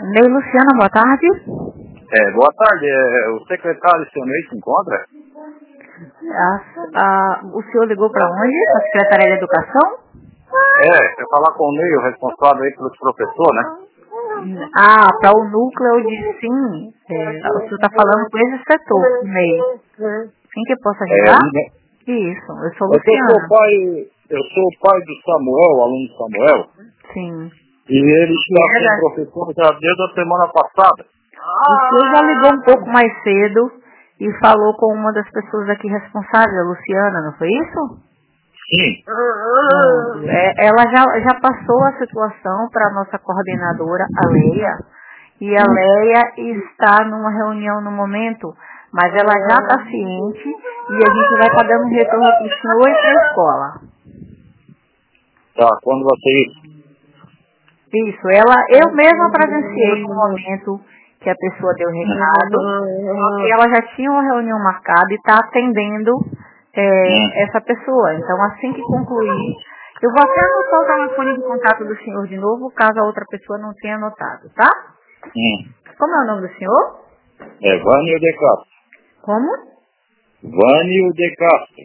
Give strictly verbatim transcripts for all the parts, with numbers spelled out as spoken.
Ney Luciana, boa tarde. É, boa tarde. É, o secretário, seu Ney, se encontra? A, a, o senhor ligou para onde? A Secretaria de Educação? É, eu falar com o Ney, o responsável aí pelos professores, né? Ah, para o núcleo de sim. É, o senhor está falando com esse setor, Ney. Quem que eu posso ajudar? É, né? Isso, eu sou É que eu sou Luciana. o pai, eu sou o pai do Samuel, o aluno Samuel, Sim. e ele está E sem era- professor já desde a semana passada. O senhor já ligou um pouco mais cedo e falou com uma das pessoas aqui responsáveis, a Luciana, não foi isso? Sim. Não, é, ela já, já passou a situação para a nossa coordenadora, a Leia, e a Leia está numa reunião no momento, mas ela já está ciente e a gente vai estar dando um retorno para o senhor e para a escola. Tá, quando vai ser isso? Isso, ela, eu mesma presenciei no momento que a pessoa deu o recado, só que ela já tinha uma reunião marcada e está atendendo é, essa pessoa. Então, assim que concluir, eu vou até anotar o telefone de contato do senhor de novo, caso a outra pessoa não tenha anotado, tá? Hum. Como é o nome do senhor? É Vânio de Castro. Como? Vânio de Castro.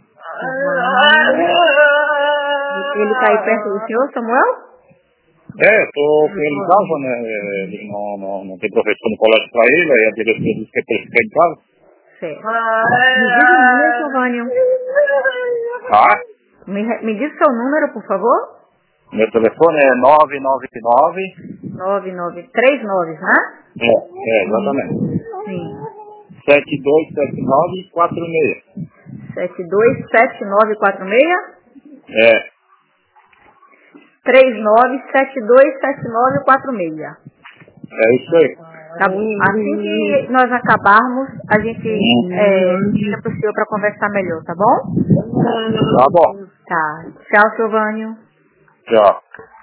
Ele está aí perto do senhor, Samuel? É, tô com ele em casa, né? Ele não, não, não tem professor no colégio pra ele, aí a diretora disse que é pra ele ficar em casa. Certo. Me diga o número, Giovanni. Tá? Me, re- me diz seu número, por favor. Meu telefone é nove nove nove. nove nove três nove, né? É, é, exatamente. Sim. sete dois sete nove quatro seis. sete dois sete nove quatro seis. É, três nove sete dois sete nove quatro seis. é isso aí. Tá bom. Assim que nós acabarmos, a gente é, liga pro senhor para conversar melhor, tá bom? Tá bom. Tá. Tchau, Silvânio. Tchau.